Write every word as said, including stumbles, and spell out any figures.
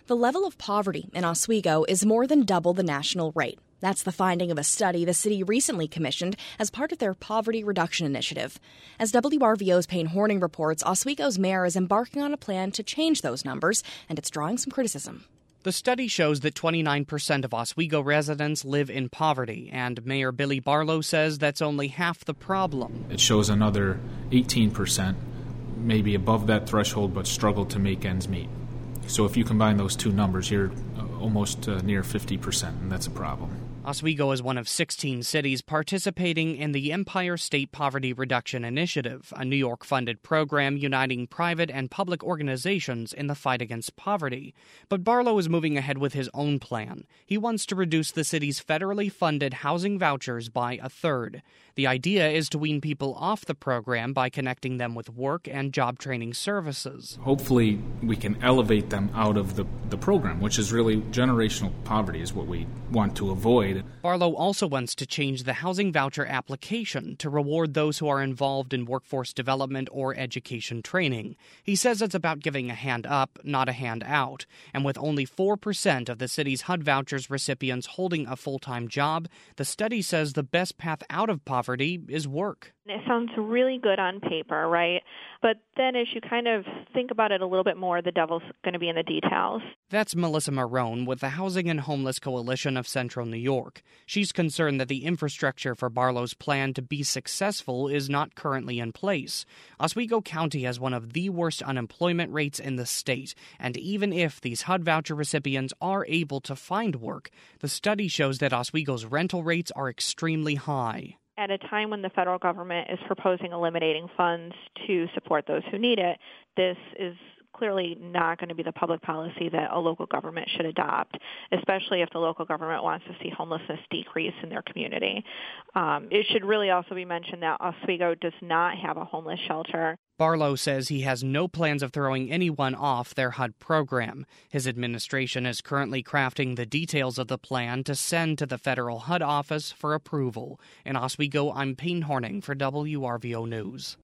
The level of poverty in Oswego is more than double the national rate. That's the finding of a study the city recently commissioned as part of their poverty reduction initiative. As W R V O's Payne Horning reports, Oswego's mayor is embarking on a plan to change those numbers, and it's drawing some criticism. The study shows that twenty-nine percent of Oswego residents live in poverty, and Mayor Billy Barlow says that's only half the problem. It shows another eighteen percent, maybe above that threshold, but struggle to make ends meet. So if you combine those two numbers, you're almost uh, near fifty percent, and that's a problem. Oswego is one of sixteen cities participating in the Empire State Poverty Reduction Initiative, a New York-funded program uniting private and public organizations in the fight against poverty. But Barlow is moving ahead with his own plan. He wants to reduce the city's federally funded housing vouchers by a third. The idea is to wean people off the program by connecting them with work and job training services. Hopefully we can elevate them out of the, the program, which is really generational poverty is what we want to avoid. Barlow also wants to change the housing voucher application to reward those who are involved in workforce development or education training. He says it's about giving a hand up, not a hand out. And with only four percent of the city's H U D vouchers recipients holding a full-time job, the study says the best path out of poverty is work. It sounds really good on paper, right? But then as you kind of think about it a little bit more, the devil's going to be in the details. That's Melissa Marone with the Housing and Homeless Coalition of Central New York. She's concerned that the infrastructure for Barlow's plan to be successful is not currently in place. Oswego County has one of the worst unemployment rates in the state, and even if these H U D voucher recipients are able to find work, the study shows that Oswego's rental rates are extremely high. At a time when the federal government is proposing eliminating funds to support those who need it, this is clearly not going to be the public policy that a local government should adopt, especially if the local government wants to see homelessness decrease in their community. Um, it should really also be mentioned that Oswego does not have a homeless shelter. Barlow says he has no plans of throwing anyone off their H U D program. His administration is currently crafting the details of the plan to send to the federal H U D office for approval. In Oswego, I'm Payne Horning for W R V O News.